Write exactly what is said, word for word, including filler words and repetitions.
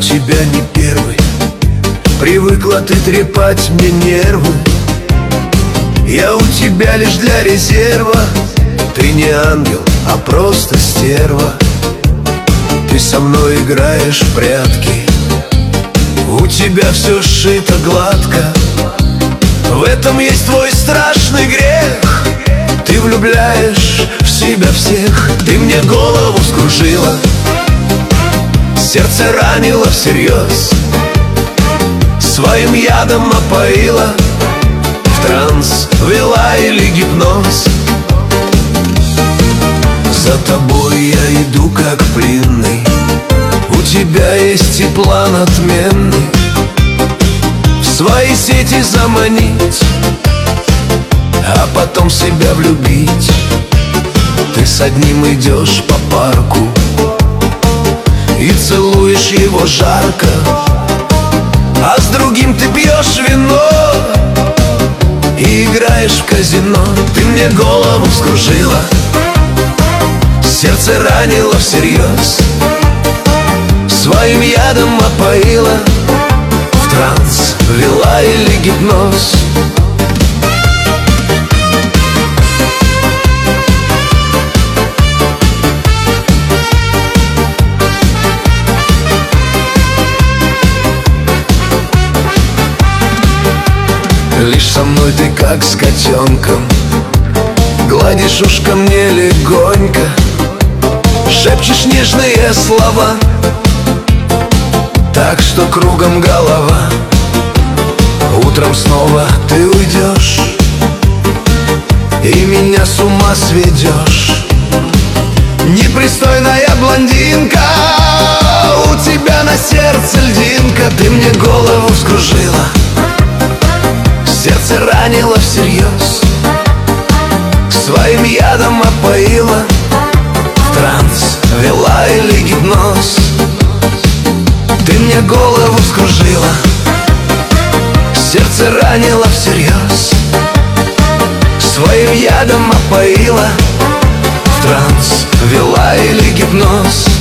тебя не первый. Привыкла ты трепать мне нервы. Я у тебя лишь для резерва. Ты не ангел, а просто стерва. Ты со мной играешь в прятки. У тебя все сшито гладко. В этом есть твой страшный грех. Ты влюбляешь в себя всех. Ты мне голову скружила, сердце ранило всерьез, своим ядом опоила, в транс вела или гипноз. За тобой я иду как пленный. У тебя есть и план отменный. В свои сети заманить, а потом себя влюбить. Ты с одним идешь по парку и целуешь его жарко, а с другим ты пьешь вино и играешь в казино. Ты мне голову вскружила, сердце ранило всерьез, своим ядом опоила, в транс вела или гипноз. Лишь со мной ты как с котенком, гладишь ушко мне легонько, шепчешь нежные слова, так что кругом голова. Утром снова ты уйдешь и меня с ума сведешь. Непристойная блондинка, у тебя на сердце льдинка. Ты мне голову вскружила, сердце ранило всерьез, своим ядом опоила, в транс вела или гипноз. Ты мне голову вскружила, сердце ранило всерьез, своим ядом опоила, в транс вела или гипноз.